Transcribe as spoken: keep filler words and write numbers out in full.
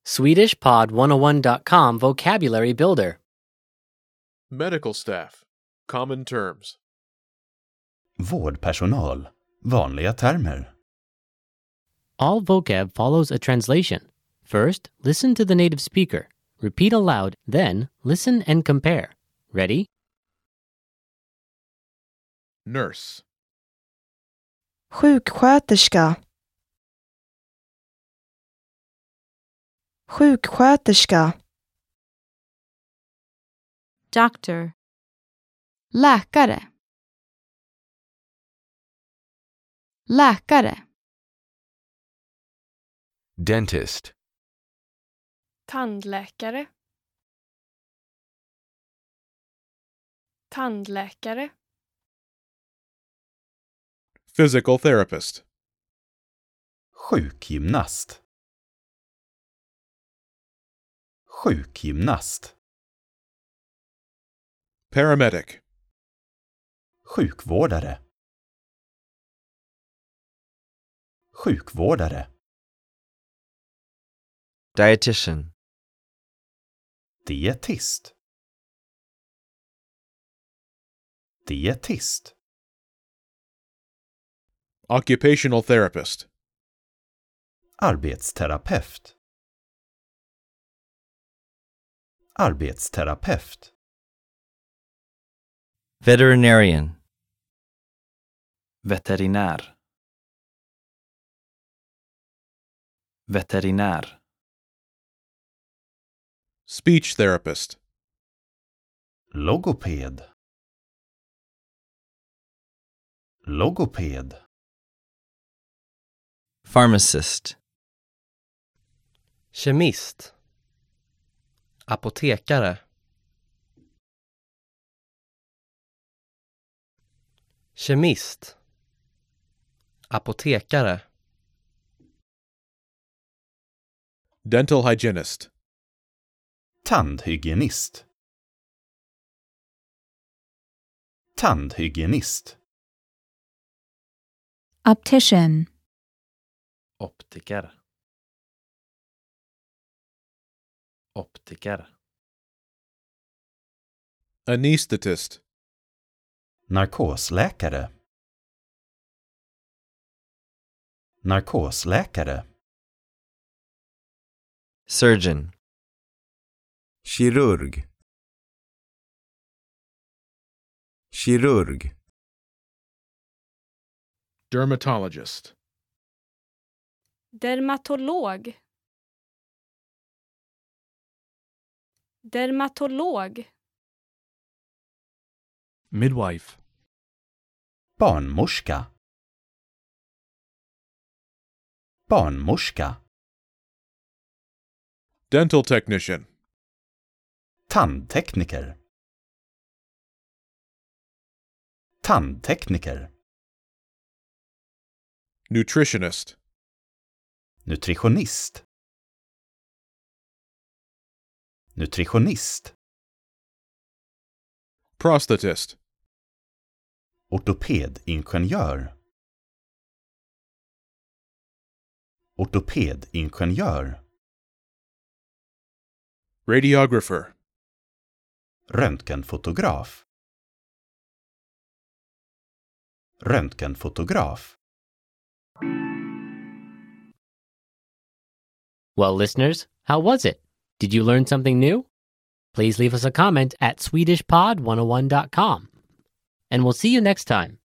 Swedish Pod one oh one dot com Vocabulary Builder. Medical staff. Common terms. Vårdpersonal. Vanliga termer. All vocab follows a translation. First, listen to the native speaker. Repeat aloud, then listen and compare. Ready? Nurse. Sjuksköterska. Sjuksköterska. Doctor. Läkare. Läkare. Dentist. Tandläkare. Tandläkare. Physical therapist. Sjukgymnast. Sjukgymnast. Paramedic. Sjukvårdare. Sjukvårdare. Dietitian. Dietist. Dietist. Occupational therapist. Arbetsterapeut. Arbetsterapeut. Veterinarian. Veterinär. Veterinär. Speech therapist. Logoped. Logoped. Pharmacist. Kemist. Apotekare. Kemist. Apotekare. Dental hygienist. Tandhygienist. Tandhygienist. Optician. Optiker. Optiker. Anesthetist. Narkosläkare. Narkosläkare. Surgeon. Kirurg. Kirurg. Dermatologist. Dermatolog. Dermatolog. Midwife. Barnmorska. Barnmorska. Dental technician. Tandtekniker. Tandtekniker. Nutritionist. Nutritionist. Nutritionist. Prosthetist. Ortopedingenjör. Ortopedingenjör. Radiographer. Röntgenfotograf. Röntgenfotograf. Well, listeners, how was it? Did you learn something new? Please leave us a comment at Swedish Pod one oh one dot com. And we'll see you next time.